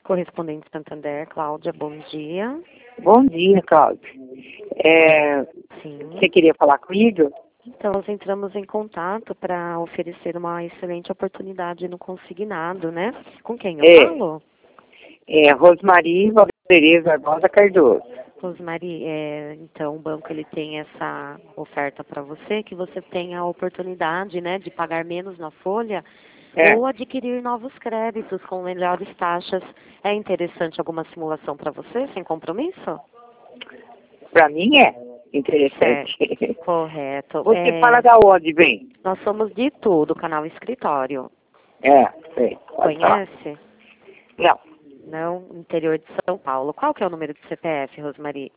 Correspondente Santander, Cláudia, bom dia. Bom dia, Cláudia. Sim. Você queria falar comigo? Então, nós entramos em contato para oferecer uma excelente oportunidade no consignado, né? Com quem eu falo? Rosmari Valdez Barbosa Cardoso. Rosmari, então o banco ele tem essa oferta para você, que você tem a oportunidade, né, de pagar menos na folha ou adquirir novos créditos com melhores taxas. É interessante alguma simulação para você, sem compromisso? Para mim é interessante. Correto. Você fala da onde, bem? Nós somos de tudo, canal Escritório. Sei. Conhece? Não. Não, interior de São Paulo. Qual que é o número de CPF, Rosmari?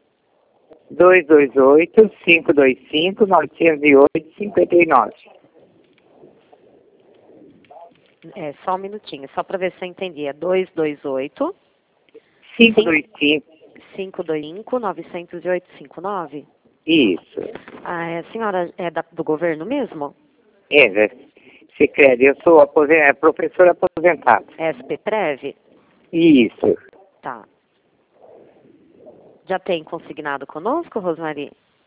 228-525-908-59. Só um minutinho, só para ver se eu entendi. É 228 525. 525 90859? Isso. A senhora é do governo mesmo? Você quer? Eu sou professora aposentada. SP-Prev? Isso. Tá. Já tem consignado conosco, Rosmari?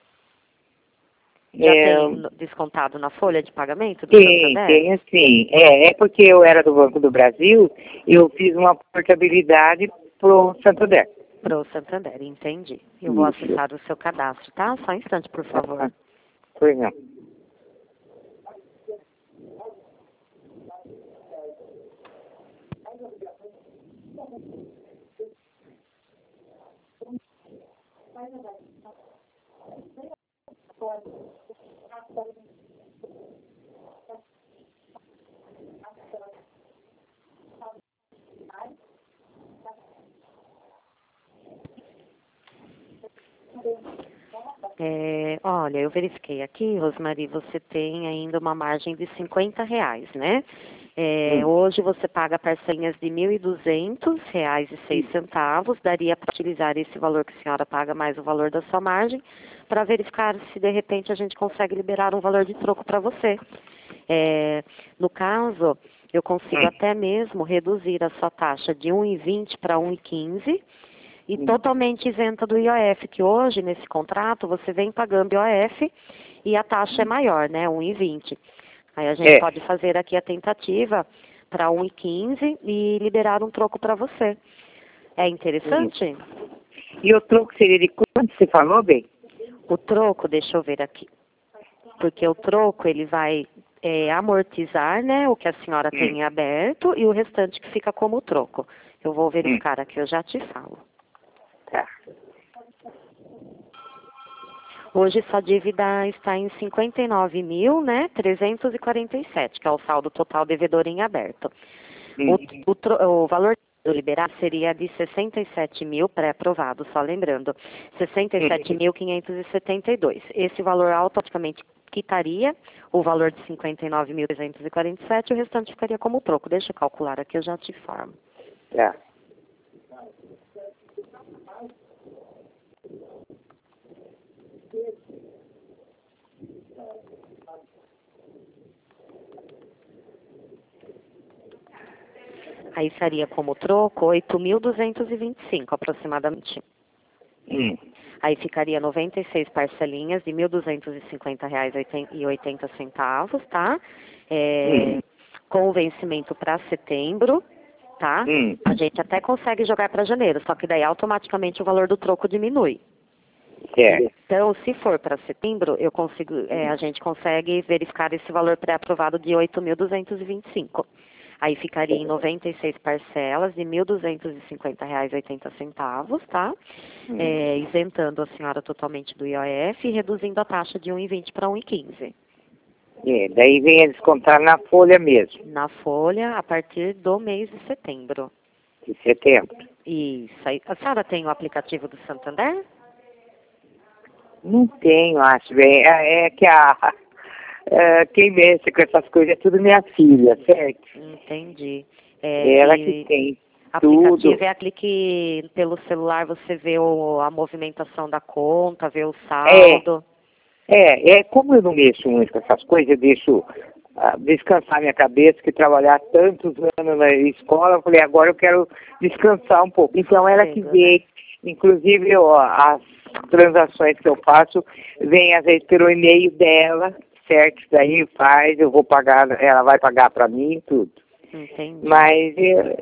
Já tem descontado na folha de pagamento do Santander? Tem sim. É porque eu era do Banco do Brasil, eu fiz uma portabilidade pro Santander. Pro Santander, entendi. Eu vou acessar o seu cadastro, tá? Só um instante, por favor. Pois não. Olha, eu verifiquei aqui, Rosmari, você tem ainda uma margem de R$ 50, né? Hoje você paga parcelinhas de R$ 1.200,06, daria para utilizar esse valor que a senhora paga mais o valor da sua margem, para verificar se de repente a gente consegue liberar um valor de troco para você. No caso, eu consigo até mesmo reduzir a sua taxa de 1,20 para 1,15 e totalmente isenta do IOF, que hoje, nesse contrato, você vem pagando IOF e a taxa é maior, né, 1,20. Aí a gente pode fazer aqui a tentativa para 1,15 e liberar um troco para você. É interessante? E o troco seria de quanto você falou, bem? O troco, deixa eu ver aqui. Porque o troco, ele vai amortizar, né, o que a senhora tem aberto e o restante que fica como troco. Eu vou verificar aqui, eu já te falo. Tá. Hoje sua dívida está em 59.000, né, 347, que é o saldo total devedor em aberto. O valor do liberar seria de 67.000 pré-aprovado, só lembrando, 67.572. Esse valor automaticamente quitaria o valor de 59.347, o restante ficaria como troco. Deixa eu calcular aqui, eu já te informo. Tá. Aí seria como troco 8.225 aproximadamente. Aí ficaria 96 parcelinhas de R$ 1.250,80, tá? Com o vencimento para setembro, tá? A gente até consegue jogar para janeiro, só que daí automaticamente o valor do troco diminui. Então, se for para setembro, a gente consegue verificar esse valor pré-aprovado de 8.225. Aí ficaria em 96 parcelas de R$ 1.250,80, tá? Isentando a senhora totalmente do IOF e reduzindo a taxa de 1,20 para 1,15. Daí vem a descontar na folha mesmo. Na folha, a partir do mês de setembro. De setembro. Isso. Aí, a senhora tem o aplicativo do Santander? Não tenho, acho bem. Quem mexe com essas coisas é tudo minha filha, certo? Entendi. Ela que tem aplicativo tudo. é aquele que pelo celular você vê a movimentação da conta, vê o saldo. Como eu não mexo muito com essas coisas, eu deixo descansar minha cabeça, que trabalhar tantos anos na escola, eu falei, agora eu quero descansar um pouco. Então ela que vê, inclusive as transações que eu faço, vem às vezes pelo e-mail dela, certo? Daí faz, eu vou pagar, ela vai pagar para mim tudo. Entendi. Mas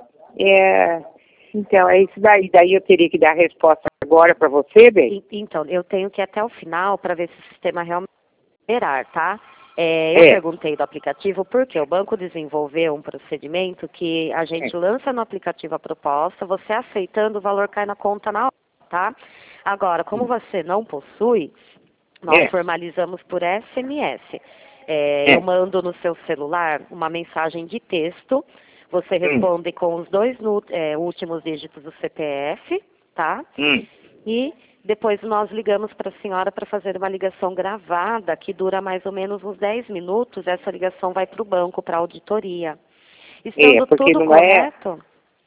então é isso daí. Daí eu teria que dar a resposta agora para você, bem? Então, eu tenho que ir até o final para ver se o sistema realmente liberar, tá? Eu perguntei do aplicativo porque o banco desenvolveu um procedimento que a gente lança no aplicativo a proposta, você aceitando, o valor cai na conta na hora, tá? Agora, como você não possui, nós formalizamos por SMS. Eu mando no seu celular uma mensagem de texto, você responde com os dois últimos dígitos do CPF, tá? E depois nós ligamos para a senhora para fazer uma ligação gravada, que dura mais ou menos uns 10 minutos. Essa ligação vai para o banco, para a auditoria. Estando tudo correto...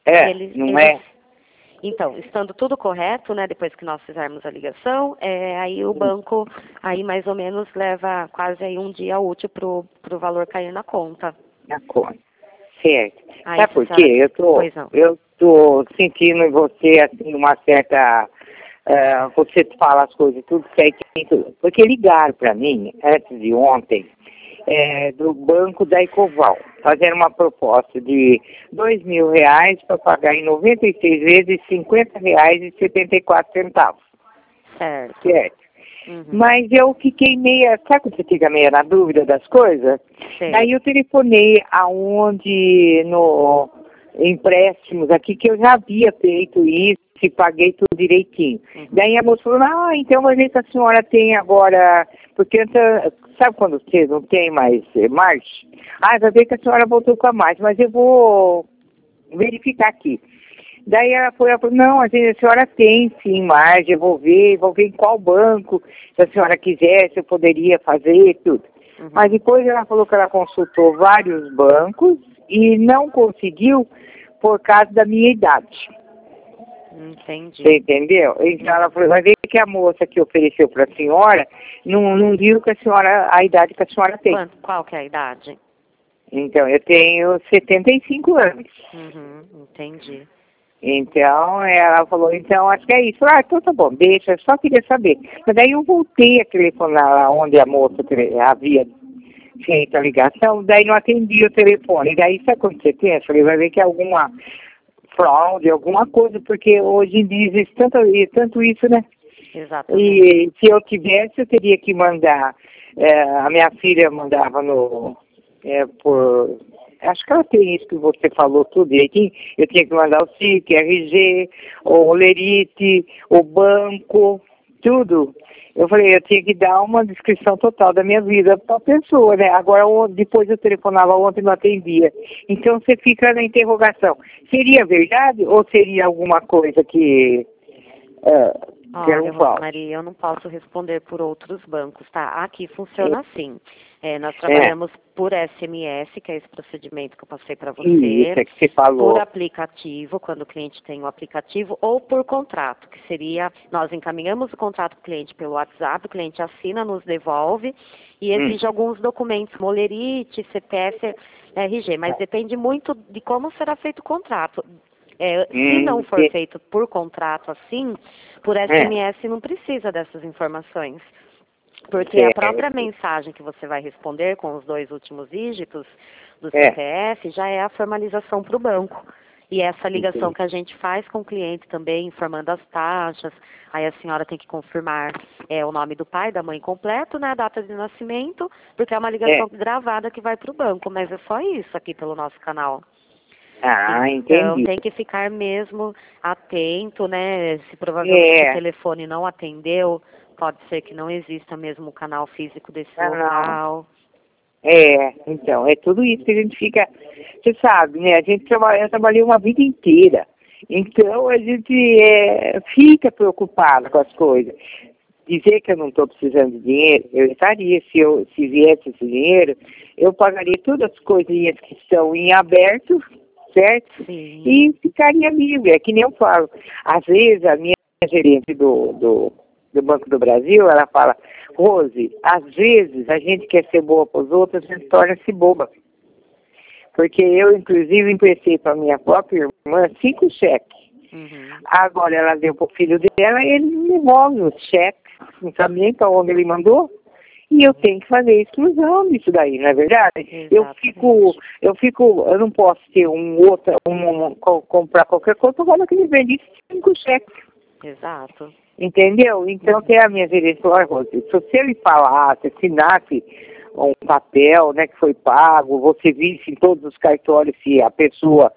Então, estando tudo correto, né, depois que nós fizermos a ligação, aí o banco, aí mais ou menos leva quase aí um dia útil para o valor cair na conta. Na conta, certo. Aí, Sabe por quê? Eu tô sentindo em você, assim, uma certa... você fala as coisas tudo certinho, porque ligaram para mim, antes de ontem, do Banco da Ecoval, fazendo uma proposta de R$2.000 para pagar em 96 vezes R$50,74. Certo. Mas eu fiquei meia, sabe quando você fica meio na dúvida das coisas? Sim. Daí eu telefonei aonde no empréstimos aqui, que eu já havia feito isso e paguei tudo direitinho. Daí a moça falou, então vai ver que a senhora tem agora, porque sabe quando você não tem mais margem? Vai ver que a senhora voltou com a margem, mas eu vou verificar aqui. Daí ela falou, não, a senhora tem sim margem, eu vou ver em qual banco, se a senhora quiser, se eu poderia fazer tudo. Mas depois ela falou que ela consultou vários bancos e não conseguiu por causa da minha idade. Entendi. Você entendeu? Então ela falou, vai ver que a moça que ofereceu para a senhora não viu que a idade que a senhora tem. Qual que é a idade? Então, eu tenho 75 anos. Entendi. Então, ela falou, então, acho que é isso. Então tá bom, deixa, eu só queria saber. Mas daí eu voltei a telefonar lá onde a moça havia feito a ligação, daí não atendi o telefone. Daí, sabe quando você pensa? Eu falei, vai ver que é alguma fraude, alguma coisa, porque hoje em dia existe tanto isso, né? Exatamente. E se eu tivesse, eu teria que mandar, a minha filha mandava acho que ela tem isso que você falou tudo direitinho, eu tinha que mandar o SIC, RG, o Lerite, o banco, tudo. Eu falei, eu tinha que dar uma descrição total da minha vida para a pessoa, né? Agora, depois eu telefonava ontem e não atendia. Então, você fica na interrogação. Seria verdade ou seria alguma coisa que era um falso? Maria, eu não posso responder por outros bancos, tá? Aqui funciona assim. Nós trabalhamos por SMS, que é esse procedimento que eu passei para você. Isso, é que você falou. Por aplicativo, quando o cliente tem o aplicativo, ou por contrato, que seria, nós encaminhamos o contrato para o cliente pelo WhatsApp, o cliente assina, nos devolve e exige alguns documentos, molerite, CPF, RG, mas depende muito de como será feito o contrato. Se não for feito por contrato assim, por SMS não precisa dessas informações. Porque a própria mensagem que você vai responder com os dois últimos dígitos do CPF já é a formalização para o banco. E essa ligação que a gente faz com o cliente também, informando as taxas, aí a senhora tem que confirmar o nome do pai, da mãe completo, né, a data de nascimento, porque é uma ligação gravada que vai para o banco, mas é só isso aqui pelo nosso canal. Então, tem que ficar mesmo atento, né? Se provavelmente o telefone não atendeu, pode ser que não exista mesmo o canal físico desse local. Então, é tudo isso que a gente fica... Você sabe, né? Eu trabalhei uma vida inteira. Então, a gente fica preocupado com as coisas. Dizer que eu não estou precisando de dinheiro, eu estaria, se viesse esse dinheiro, eu pagaria todas as coisinhas que estão em aberto, certo? Sim. E ficaria livre, é que nem eu falo. Às vezes, a minha gerente do Banco do Brasil, ela fala, Rose, às vezes a gente quer ser boa para os outros, a gente torna-se boba. Porque eu, inclusive, emprestei para minha própria irmã 5 cheques. Agora ela deu para o filho dela e ele me devolve os cheques, não sabe nem para onde ele mandou. E eu tenho que fazer exclusão disso daí, não é verdade? Eu não posso ter comprar qualquer coisa, agora que ele vende 5 cheques. Exato. Entendeu? Então tem a minha diretora, Rose, se você me falasse, assinasse um papel, né, que foi pago, você visse em todos os cartórios se a pessoa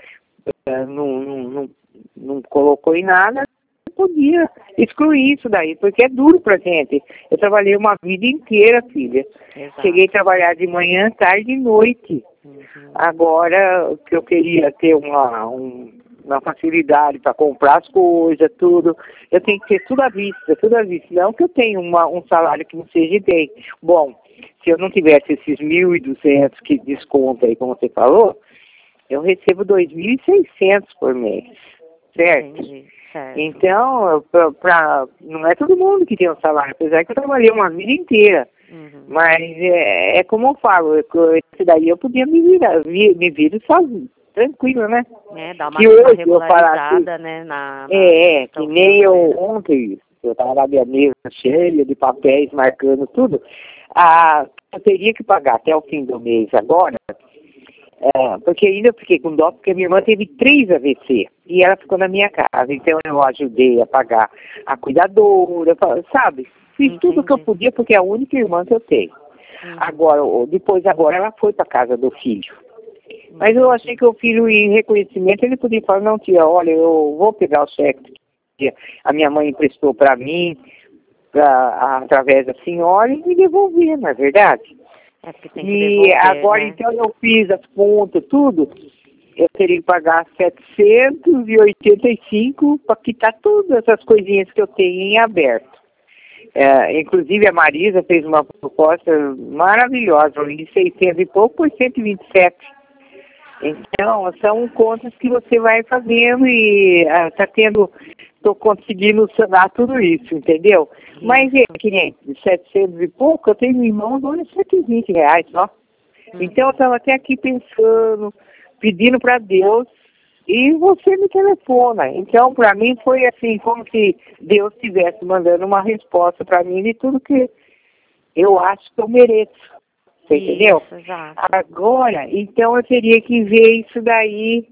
não colocou em nada, podia excluir isso daí, porque é duro pra gente. Eu trabalhei uma vida inteira, filha. Exato. Cheguei a trabalhar de manhã, tarde e noite. Agora que eu queria ter uma facilidade para comprar as coisas, tudo, eu tenho que ter tudo à vista, tudo à vista. Não que eu tenha um salário que não seja bem. Bom, se eu não tivesse esses 1.200 que desconta aí, como você falou, eu recebo 2.600 por mês, certo? Entendi. Certo. Então, não é todo mundo que tem um salário, apesar que eu trabalhei uma vida inteira. Mas é como eu falo, esse daí eu podia me virar sozinho, tranquilo, né? Dá uma regularizada, né? Que nem eu ontem, eu estava na minha mesa cheia de papéis, marcando tudo. Eu teria que pagar até o fim do mês agora, porque ainda eu fiquei com dó, porque minha irmã teve 3 AVC e ela ficou na minha casa. Então eu ajudei a pagar a cuidadora, sabe? Fiz tudo que eu podia, porque é a única irmã que eu tenho. Agora ela foi para casa do filho. Mas eu achei que o filho, em reconhecimento, ele podia falar, não, tia, olha, eu vou pegar o cheque que a minha mãe emprestou para mim, através da senhora, e me devolver, não é verdade? Tem que devolver, agora, né? Então, eu fiz as contas, tudo, eu teria que pagar 785 para quitar todas essas coisinhas que eu tenho em aberto. Inclusive, a Marisa fez uma proposta maravilhosa, de 600 e pouco por 127. Então, são contas que você vai fazendo e estou conseguindo sanar tudo isso, entendeu? Mas é que nem 700 e pouco, eu tenho em mãos onde R$120 só. Então, eu estava até aqui pensando, pedindo para Deus, e você me telefona. Então, para mim, foi assim, como se Deus estivesse mandando uma resposta para mim de tudo que eu acho que eu mereço. Você entendeu? Exato. Agora, então eu teria que ver isso daí.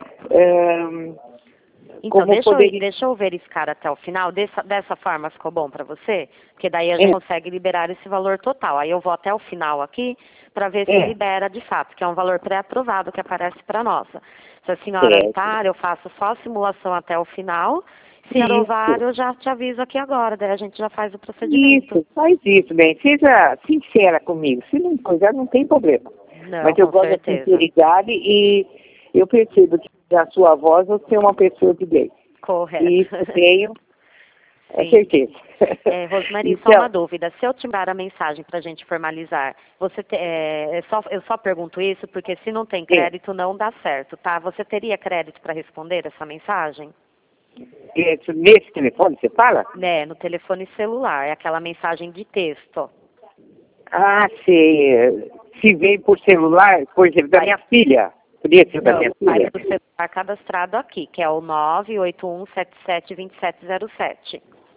Então, deixa eu verificar até o final. Dessa forma ficou bom para você? Porque daí a gente consegue liberar esse valor total. Aí eu vou até o final aqui para ver se libera de fato, que é um valor pré-aprovado que aparece para nós. Se a senhora optar, eu faço só a simulação até o final. Se aprovar, eu já te aviso aqui agora, daí a gente já faz o procedimento. Isso, faz isso, bem. Seja sincera comigo. Se não quiser, não tem problema. Não, mas eu gosto da sinceridade e eu percebo que a sua voz você é uma pessoa de bem. Correto. E isso eu tenho certeza. Rosemarie, só uma dúvida. Se eu te mandar a mensagem para a gente formalizar, eu só pergunto isso porque se não tem crédito não dá certo, tá? Você teria crédito para responder essa mensagem? Nesse telefone você fala? No telefone celular, é aquela mensagem de texto. Ah, sei. Se vem por celular, por exemplo, da minha filha. Podia ser da minha filha? Do celular cadastrado aqui, que é o 981772707.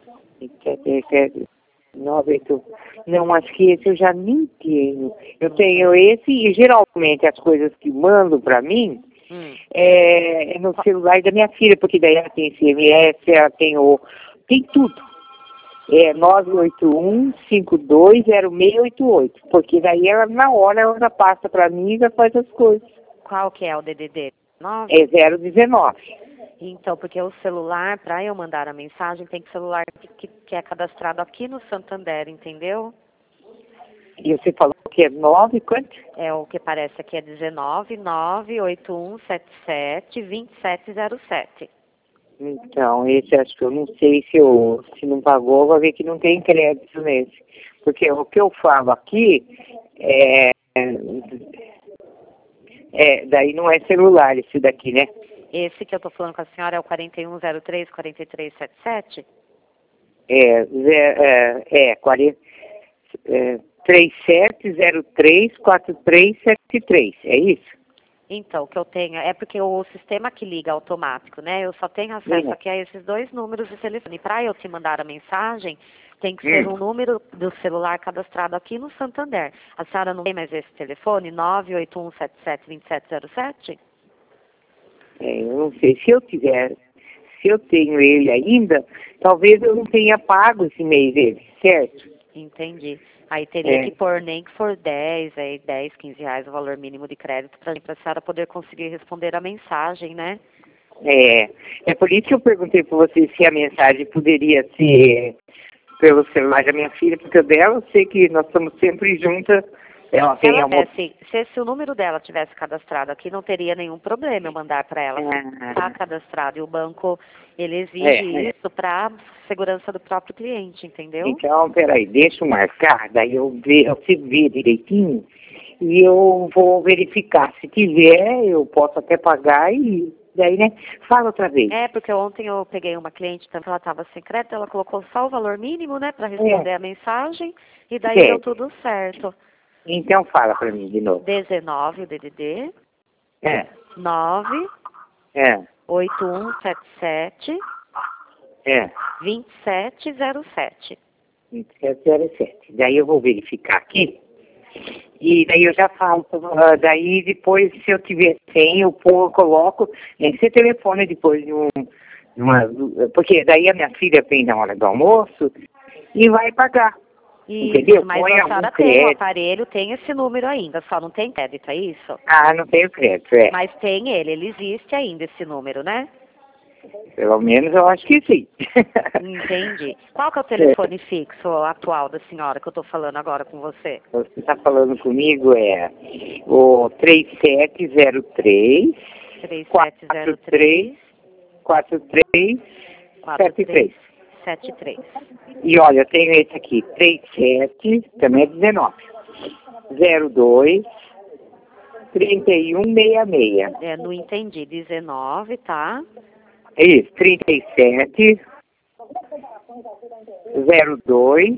981. Não, acho que esse eu já nem tenho. Eu tenho esse e geralmente as coisas que mandam para mim é no celular da minha filha, porque daí ela tem SMS, ela tem tudo. 981-520688, porque daí ela, na hora, ela já passa para mim e já faz as coisas. Qual que é o DDD? 9? É 019. Então, porque o celular, para eu mandar a mensagem, tem que celular que é cadastrado aqui no Santander, entendeu? E você falou que é 9, quanto? O que parece aqui é 19 981772707. Então, esse acho que eu não sei se não pagou, vai ver que não tem crédito nesse. Porque o que eu falo aqui daí não é celular esse daqui, né? Esse que eu tô falando com a senhora é o 4103-4377? 40, 37034373, é isso? Então, o que eu tenho é porque o sistema que liga automático, né? Eu só tenho acesso aqui a esses 2 números de telefone. Para eu te mandar a mensagem, tem que ser um número do celular cadastrado aqui no Santander. A senhora não tem mais esse telefone? 981772707? Eu não sei, se eu tenho ele ainda, talvez eu não tenha pago esse mês dele, certo? Entendi. Aí teria que pôr nem que for 10, aí 10, 15 reais o valor mínimo de crédito para a senhora poder conseguir responder a mensagem, né? É por isso que eu perguntei para você se a mensagem poderia ser pelo celular da minha filha, porque o dela eu sei que nós estamos sempre juntas. Ela tem se o número dela tivesse cadastrado aqui, não teria nenhum problema eu mandar para ela. Está cadastrado e o banco, ele exige isso para segurança do próprio cliente, entendeu? Então, peraí, deixa eu marcar, daí eu fico ver direitinho e eu vou verificar. Se tiver, eu posso até pagar e daí, né? Fala outra vez. Porque ontem eu peguei uma cliente, tanto ela estava sem crédito, ela colocou só o valor mínimo, né, para responder a mensagem e daí deu tudo certo. Então fala para mim de novo. 19, o DDD. 9. 8177. 2707. 2707. Daí eu vou verificar aqui. E daí eu já falo. Daí depois, se eu tiver 100, eu coloco. Você telefona depois de porque daí a minha filha vem na hora do almoço e vai pagar. Isso, entendeu? Mas a senhora tem o aparelho, tem esse número ainda, só não tem crédito, é isso? Não tenho crédito, Mas tem ele existe ainda esse número, né? Pelo menos eu acho que sim. Entendi. Qual que é o telefone fixo atual da senhora que eu estou falando agora com você? Você está falando comigo o 3703 3703 4373. E olha, eu tenho esse aqui, 37, também é 19, 02 3166. Não entendi, 19, tá? É isso, 37 02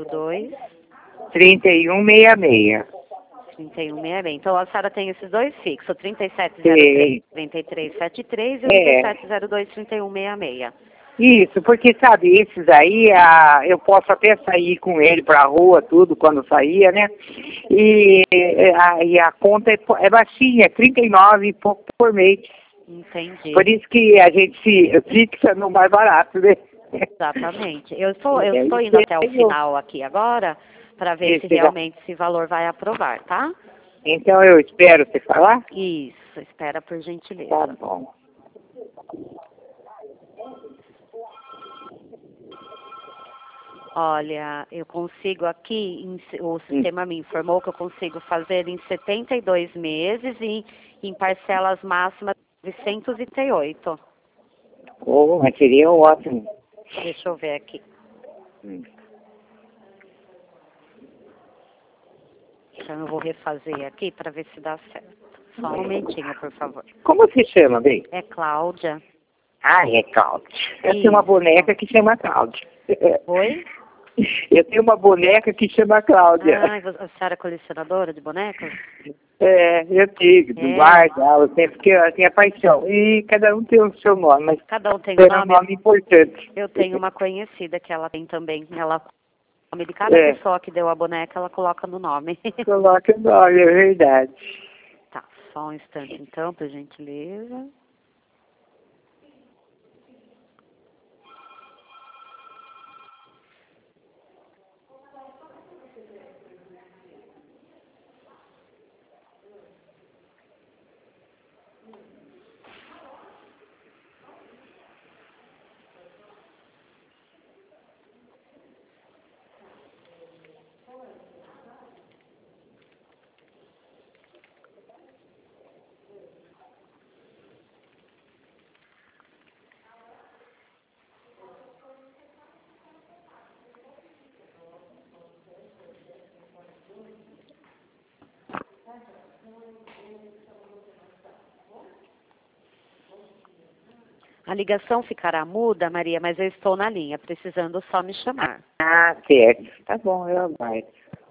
3166. 3166. Então a senhora tem esses 2 fixos, o 3703 3373 e o 3702 3166. Isso, porque sabe, esses aí, eu posso até sair com ele pra rua, tudo, quando saía, né? E a conta é baixinha, 39 e pouco por mês. Entendi. Por isso que a gente se fixa no mais barato, né? Exatamente. Eu estou indo até o final aqui agora para ver se realmente esse valor vai aprovar, tá? Então eu espero você falar? Isso, espera por gentileza. Tá bom. Olha, eu consigo aqui, o sistema me informou que eu consigo fazer em 72 meses e em parcelas máximas de 938. Mas seria ótimo. Deixa eu ver aqui. Então eu vou refazer aqui para ver se dá certo. Só um momentinho, por favor. Como se chama, bem? É Cláudia. É Cláudia. Eu tenho uma boneca que chama Cláudia. Oi? Eu tenho uma boneca que chama Cláudia. A senhora é colecionadora de bonecas? Eu digo, guarda ela sempre, porque eu tenho a paixão. E cada um tem o seu nome, mas cada um tem um nome importante. Eu tenho uma conhecida que ela tem também. Ela, o nome de cada pessoa que deu a boneca, ela coloca no nome. Coloca o nome, é verdade. Tá, só um instante então, por gentileza. A ligação ficará muda, Maria, mas eu estou na linha, precisando só me chamar. Ah, certo. Tá bom, eu aguardo.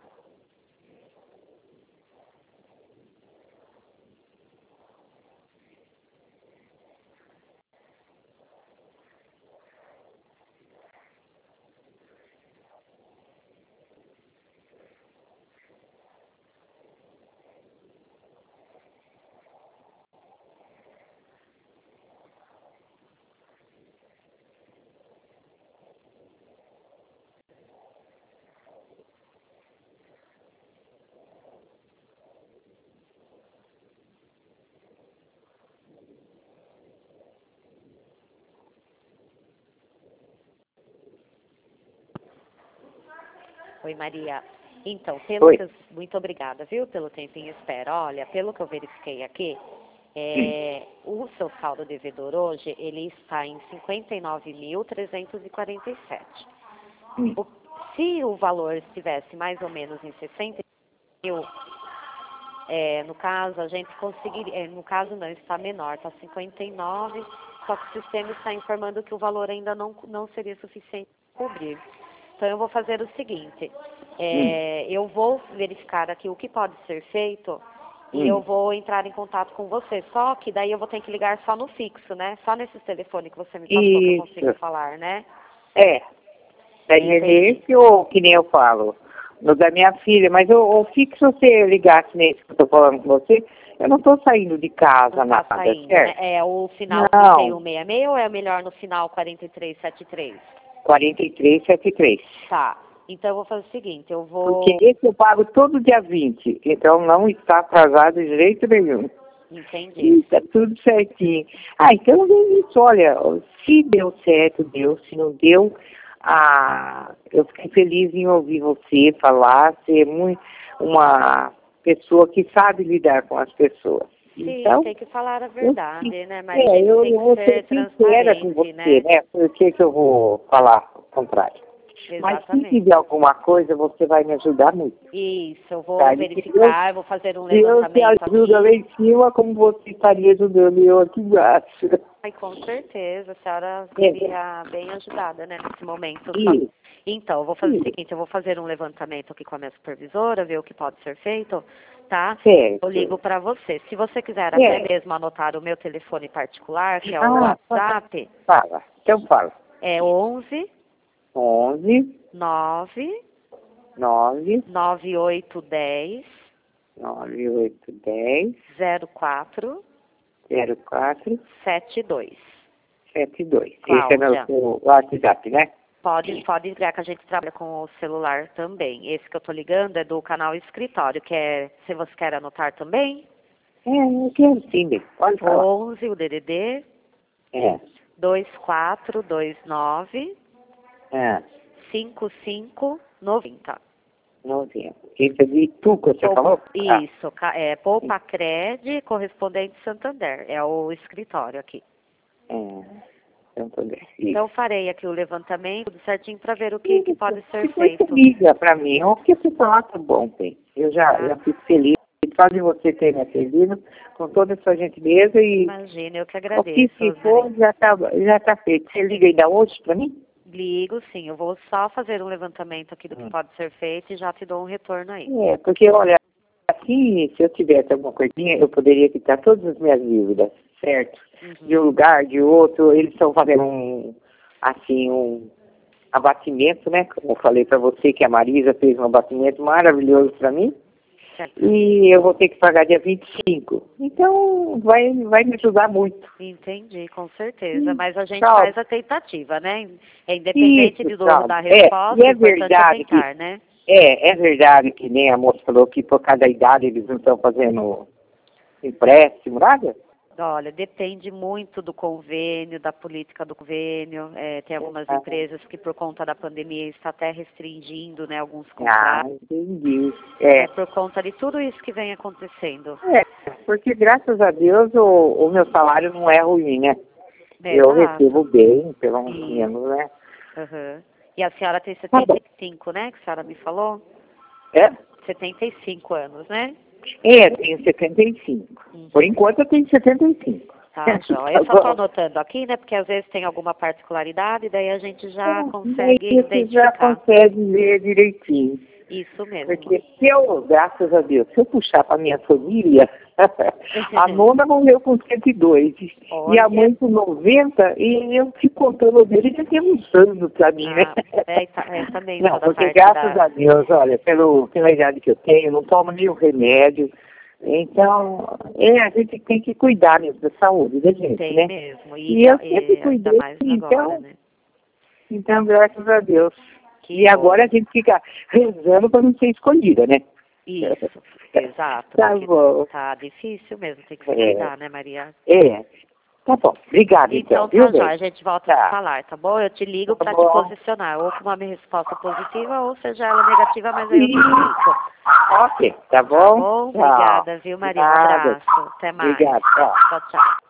Oi, Maria. Então, Oi. muito obrigada, viu, pelo tempinho de espera. Olha, pelo que eu verifiquei aqui, o seu saldo devedor hoje, ele está em 59.347. Se o valor estivesse mais ou menos em 60 mil, no caso, a gente conseguiria, no caso não, está menor, está 59, só que o sistema está informando que o valor ainda não seria suficiente para cobrir. Então, eu vou fazer o seguinte, eu vou verificar aqui o que pode ser feito e eu vou entrar em contato com você. Só que daí eu vou ter que ligar só no fixo, né? Só nesses telefones que você me passou que eu consigo falar, né? Daí é nesse ou que nem eu falo, no da minha filha, mas o fixo, se você ligasse nesse que eu tô falando com você, eu não tô saindo de casa, não nada, tá saindo, certo? né? É o final Não. 3166 ou é melhor no final 4373? 4373. Tá. Então eu vou fazer o seguinte, eu vou... Porque esse eu pago todo dia 20, então não está atrasado de jeito nenhum. Entendi. E está tudo certinho. Então é isso, olha, se deu certo, deu, se não deu, eu fiquei feliz em ouvir você falar, ser uma pessoa que sabe lidar com as pessoas. Sim, Então, tem que falar a verdade, né, Maria? eu Tem vou que ser ser sincera com você, né? Por que eu vou falar o contrário? Mas se tiver alguma coisa, você vai me ajudar muito. Isso, eu vou Tá? verificar, eu vou fazer um Deus levantamento te ajuda lá em cima, como você estaria ajudando eu aqui embaixo. Ai, com certeza, a senhora seria bem ajudada, né, nesse momento. Então, eu vou fazer o seguinte, eu vou fazer um levantamento aqui com a minha supervisora, ver o que pode ser feito, tá? Certo. Eu ligo para você. Se você quiser até mesmo anotar o meu telefone particular, que é o WhatsApp. Fala, então fala. É 11 9 9810 04 72. Esse é meu WhatsApp, né? Pode ligar que a gente trabalha com o celular também. Esse que eu tô ligando é do canal Escritório, que é, se você quer anotar também. Eu quero sim, pode falar. 11, o DDD. 2429 5590. Esse é de Itu que você falou? Isso, Poupa Cred, correspondente Santander. É o escritório aqui. Então, farei aqui o levantamento, tudo certinho, para ver o que pode ser feito. Você liga para mim, o que você falar tá bom, bem. Eu já fico feliz. Só de você ter me atendido com toda a sua gentileza e... Imagina, eu que agradeço. O que for já tá feito. Você liga ainda hoje para mim? Ligo, sim. Eu vou só fazer um levantamento aqui do que pode ser feito e já te dou um retorno aí. Porque, olha, assim, se eu tivesse alguma coisinha, eu poderia quitar todas as minhas dívidas, certo? De um lugar, de outro, eles estão fazendo um abatimento, né? Como eu falei para você, que a Marisa fez um abatimento maravilhoso para mim. Certo. E eu vou ter que pagar dia 25. Então, vai me ajudar muito. Entendi, com certeza. Mas a gente faz a tentativa, né? Independente da resposta, é verdade tentar, né? É verdade que nem a moça falou que por cada idade eles não estão fazendo empréstimo, nada? Olha, depende muito do convênio, da política do convênio. Tem algumas empresas que, por conta da pandemia, está até restringindo, né, alguns contratos. Entendi. Por conta de tudo isso que vem acontecendo. Porque graças a Deus o meu salário não é ruim, né? Eu recebo bem, pelo menos, né? E a senhora tem 75, né, que a senhora me falou? 75 anos, né? Tenho 75. Por enquanto eu tenho 75. Tá, joia. Eu só estou anotando aqui, né? Porque às vezes tem alguma particularidade, daí a gente já consegue Daí você já identificar. consegue ver direitinho. Isso mesmo. Porque se eu, graças a Deus, se eu puxar para minha família, a nona morreu com 102 e Olha. a mãe com 90, e eu fico contando dele já tem uns anos para mim, né? Também Não, sou da porque parte graças da... a Deus, olha, pela idade que eu tenho, não tomo nenhum remédio. Então, a gente tem que cuidar mesmo da saúde da gente, Tem né? mesmo. E eu sempre Ainda cuidei, mais agora, então, né? então, graças a Deus. Que E bom. agora a gente fica rezando para não ser escolhida, né? Isso, exato. Tá Porque bom. tá difícil mesmo, tem que se cuidar, né, Maria? Tá bom. Obrigado, então. Então Viu, tá, já, bem? a gente volta a Tá. se falar, tá bom? Eu te ligo Tá para te bom. posicionar, ou com uma resposta positiva, ou seja ela negativa, mas aí eu te explico. Ok, tá Tá bom? bom? Tchau. Obrigada, viu, Maria? Um Nada. abraço. Até mais. Obrigado, tchau. Tchau, tchau.